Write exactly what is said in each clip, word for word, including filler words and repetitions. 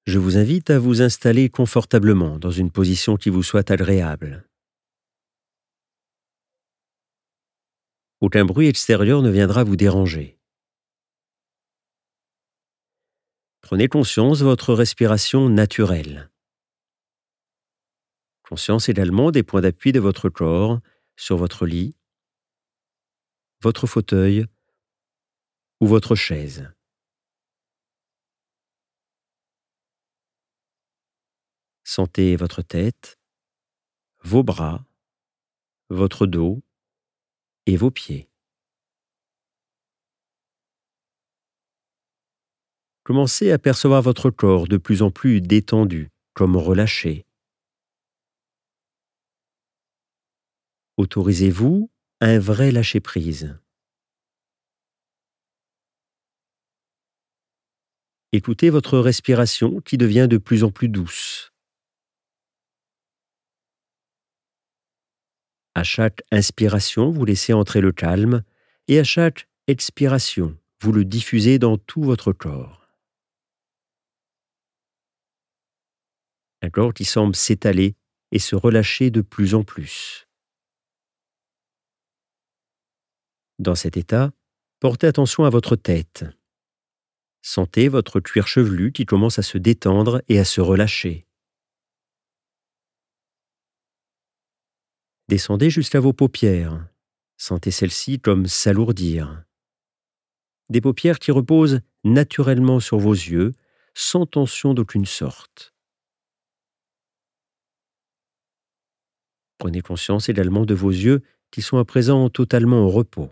Je vous invite à vous installer confortablement dans une position qui vous soit agréable. Aucun bruit extérieur ne viendra vous déranger. Prenez conscience de votre respiration naturelle. Conscience également des points d'appui de votre corps sur votre lit, votre fauteuil ou votre chaise. Sentez votre tête, vos bras, votre dos et vos pieds. Commencez à percevoir votre corps de plus en plus détendu, comme relâché. Autorisez-vous un vrai lâcher-prise. Écoutez votre respiration qui devient de plus en plus douce. À chaque inspiration, vous laissez entrer le calme et à chaque expiration, vous le diffusez dans tout votre corps. Un corps qui semble s'étaler et se relâcher de plus en plus. Dans cet état, portez attention à votre tête. Sentez votre cuir chevelu qui commence à se détendre et à se relâcher. Descendez jusqu'à vos paupières. Sentez celles-ci comme s'alourdir. Des paupières qui reposent naturellement sur vos yeux, sans tension d'aucune sorte. Prenez conscience également de vos yeux qui sont à présent totalement au repos.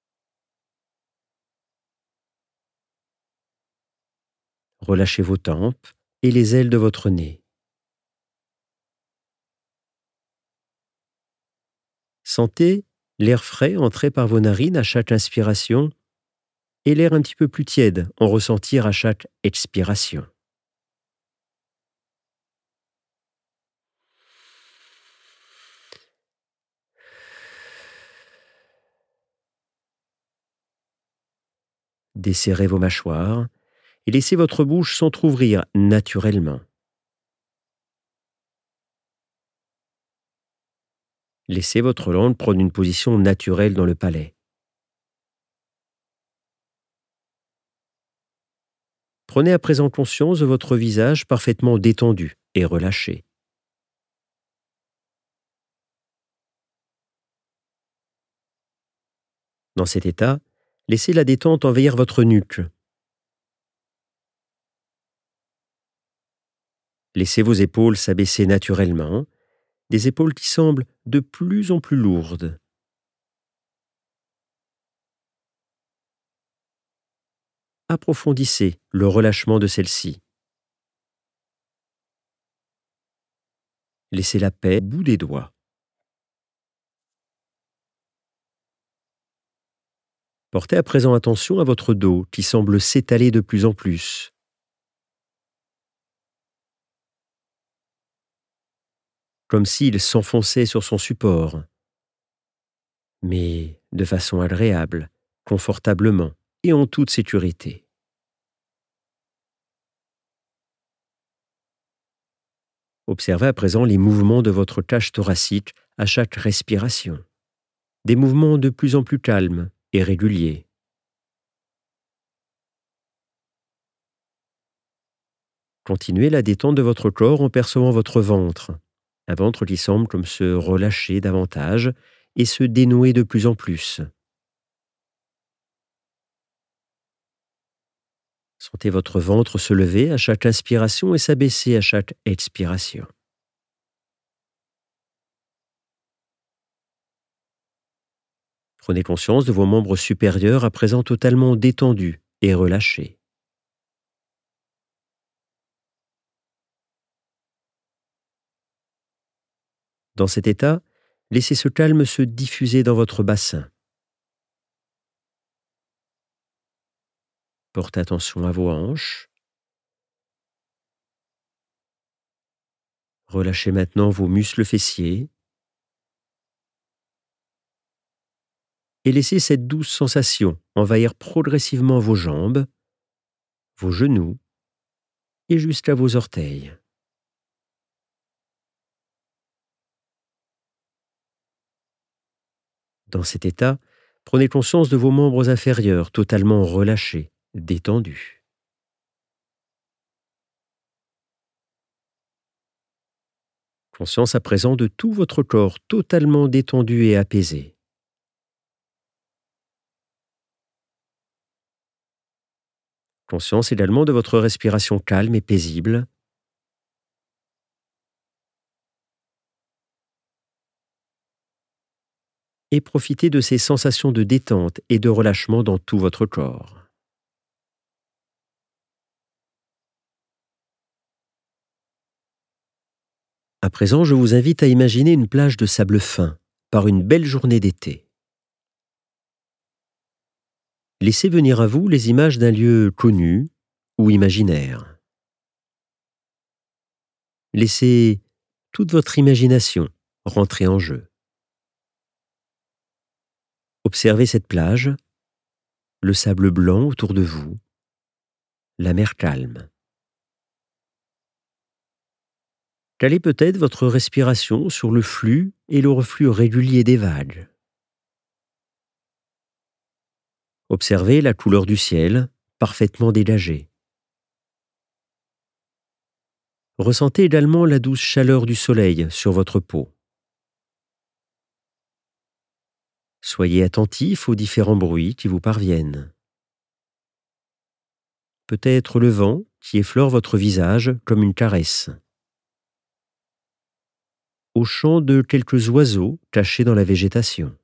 Relâchez vos tempes et les ailes de votre nez. Sentez l'air frais entrer par vos narines à chaque inspiration et l'air un petit peu plus tiède en ressentir à chaque expiration. Desserrez vos mâchoires et laissez votre bouche s'entr'ouvrir naturellement. Laissez votre langue prendre une position naturelle dans le palais. Prenez à présent conscience de votre visage parfaitement détendu et relâché. Dans cet état, laissez la détente envahir votre nuque. Laissez vos épaules s'abaisser naturellement, des épaules qui semblent de plus en plus lourdes. Approfondissez le relâchement de celles-ci. Laissez la paix au bout des doigts. Portez à présent attention à votre dos qui semble s'étaler de plus en plus. Comme s'il s'enfonçait sur son support, mais de façon agréable, confortablement et en toute sécurité. Observez à présent les mouvements de votre cage thoracique à chaque respiration. Des mouvements de plus en plus calmes et réguliers. Continuez la détente de votre corps en percevant votre ventre. Un ventre qui semble comme se relâcher davantage et se dénouer de plus en plus. Sentez votre ventre se lever à chaque inspiration et s'abaisser à chaque expiration. Prenez conscience de vos membres supérieurs à présent totalement détendus et relâchés. Dans cet état, laissez ce calme se diffuser dans votre bassin. Portez attention à vos hanches. Relâchez maintenant vos muscles fessiers. Et laissez cette douce sensation envahir progressivement vos jambes, vos genoux, et jusqu'à vos orteils. Dans cet état, prenez conscience de vos membres inférieurs totalement relâchés, détendus. Conscience à présent de tout votre corps totalement détendu et apaisé. Conscience également de votre respiration calme et paisible. Et profitez de ces sensations de détente et de relâchement dans tout votre corps. À présent, je vous invite à imaginer une plage de sable fin par une belle journée d'été. Laissez venir à vous les images d'un lieu connu ou imaginaire. Laissez toute votre imagination rentrer en jeu. Observez cette plage, le sable blanc autour de vous, la mer calme. Calez peut-être votre respiration sur le flux et le reflux régulier des vagues. Observez la couleur du ciel, parfaitement dégagée. Ressentez également la douce chaleur du soleil sur votre peau. Soyez attentif aux différents bruits qui vous parviennent. Peut-être le vent qui effleure votre visage comme une caresse. Au chant de quelques oiseaux cachés dans la végétation.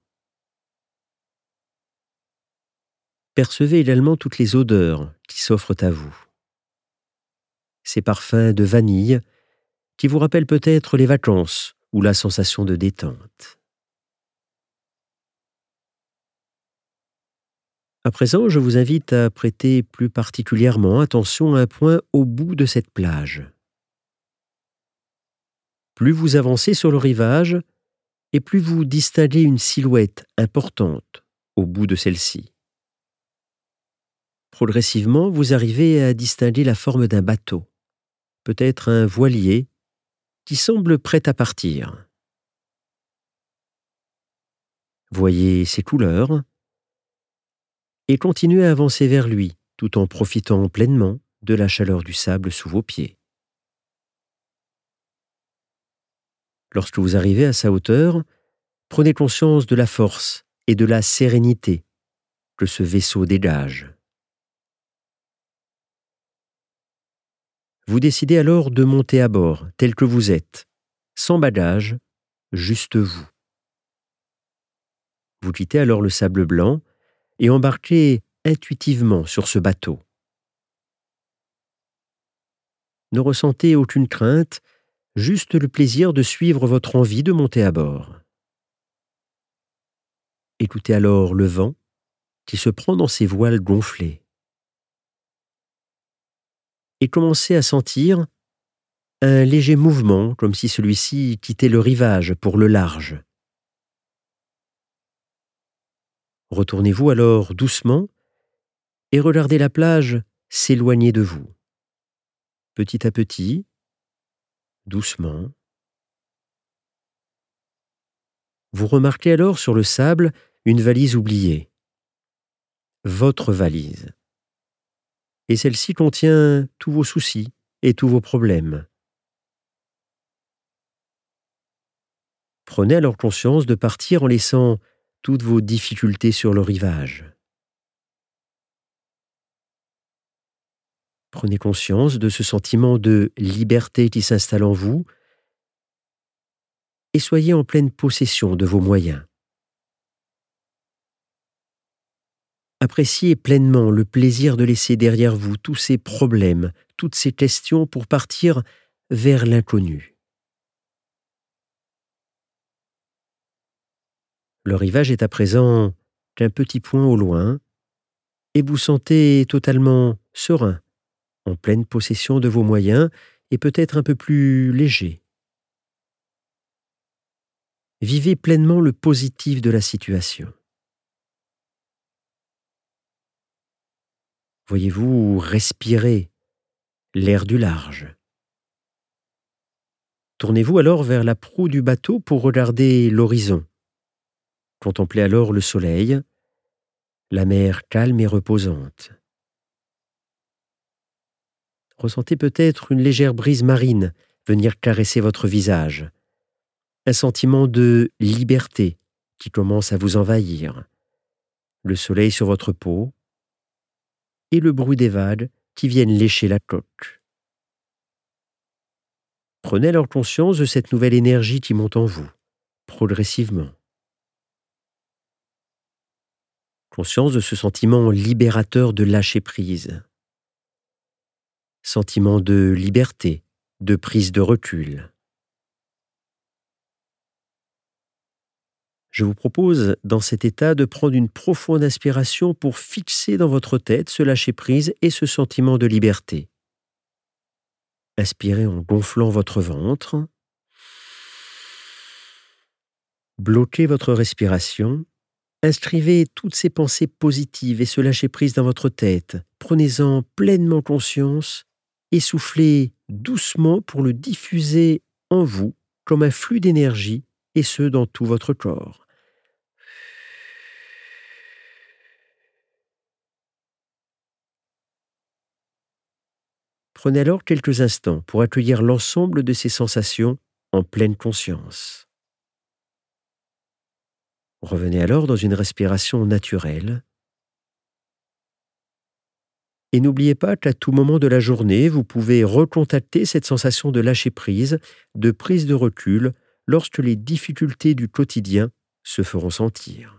Percevez également toutes les odeurs qui s'offrent à vous. Ces parfums de vanille qui vous rappellent peut-être les vacances ou la sensation de détente. À présent, je vous invite à prêter plus particulièrement attention à un point au bout de cette plage. Plus vous avancez sur le rivage, et plus vous distinguez une silhouette importante au bout de celle-ci. Progressivement, vous arrivez à distinguer la forme d'un bateau, peut-être un voilier, qui semble prêt à partir. Voyez ses couleurs et continuez à avancer vers lui, tout en profitant pleinement de la chaleur du sable sous vos pieds. Lorsque vous arrivez à sa hauteur, prenez conscience de la force et de la sérénité que ce vaisseau dégage. Vous décidez alors de monter à bord tel que vous êtes, sans bagages, juste vous. Vous quittez alors le sable blanc et embarquez intuitivement sur ce bateau. Ne ressentez aucune crainte, juste le plaisir de suivre votre envie de monter à bord. Écoutez alors le vent qui se prend dans ses voiles gonflées. Et commencez à sentir un léger mouvement comme si celui-ci quittait le rivage pour le large. Retournez-vous alors doucement et regardez la plage s'éloigner de vous. Petit à petit, doucement. Vous remarquez alors sur le sable une valise oubliée. Votre valise. Et celle-ci contient tous vos soucis et tous vos problèmes. Prenez alors conscience de partir en laissant toutes vos difficultés sur le rivage. Prenez conscience de ce sentiment de liberté qui s'installe en vous et soyez en pleine possession de vos moyens. Appréciez pleinement le plaisir de laisser derrière vous tous ces problèmes, toutes ces questions pour partir vers l'inconnu. Le rivage est à présent qu'un petit point au loin et vous sentez totalement serein, en pleine possession de vos moyens et peut-être un peu plus léger. Vivez pleinement le positif de la situation. Voyez-vous respirer l'air du large. Tournez-vous alors vers la proue du bateau pour regarder l'horizon. Contemplez alors le soleil, la mer calme et reposante. Ressentez peut-être une légère brise marine venir caresser votre visage. Un sentiment de liberté qui commence à vous envahir. Le soleil sur votre peau et le bruit des vagues qui viennent lécher la coque. Prenez alors conscience de cette nouvelle énergie qui monte en vous, progressivement. Conscience de ce sentiment libérateur de lâcher prise. Sentiment de liberté, de prise de recul. Je vous propose, dans cet état, de prendre une profonde inspiration pour fixer dans votre tête ce lâcher-prise et ce sentiment de liberté. Inspirez en gonflant votre ventre. Bloquez votre respiration. Inscrivez toutes ces pensées positives et ce lâcher-prise dans votre tête. Prenez-en pleinement conscience et soufflez doucement pour le diffuser en vous comme un flux d'énergie, et ce dans tout votre corps. Prenez alors quelques instants pour accueillir l'ensemble de ces sensations en pleine conscience. Revenez alors dans une respiration naturelle. Et n'oubliez pas qu'à tout moment de la journée, vous pouvez recontacter cette sensation de lâcher-prise, de prise de recul, lorsque les difficultés du quotidien se feront sentir.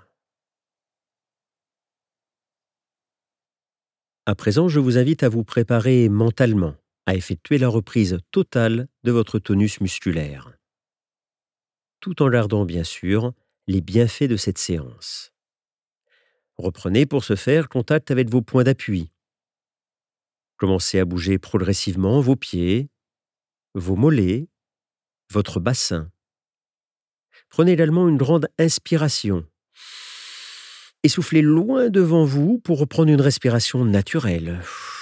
À présent, je vous invite à vous préparer mentalement à effectuer la reprise totale de votre tonus musculaire, tout en gardant bien sûr les bienfaits de cette séance. Reprenez pour ce faire contact avec vos points d'appui. Commencez à bouger progressivement vos pieds, vos mollets, votre bassin. Prenez également une grande inspiration et soufflez loin devant vous pour reprendre une respiration naturelle.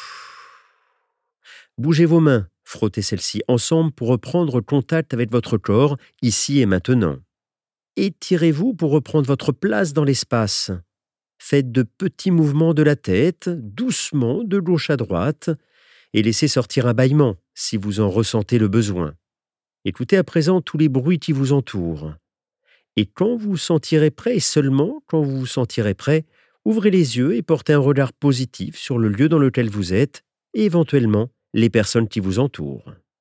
Bougez vos mains, frottez celles-ci ensemble pour reprendre contact avec votre corps, ici et maintenant. Étirez-vous pour reprendre votre place dans l'espace. Faites de petits mouvements de la tête, doucement, de gauche à droite, et laissez sortir un bâillement si vous en ressentez le besoin. Écoutez à présent tous les bruits qui vous entourent. Et quand vous vous sentirez prêt, et seulement quand vous vous sentirez prêt, ouvrez les yeux et portez un regard positif sur le lieu dans lequel vous êtes et éventuellement les personnes qui vous entourent.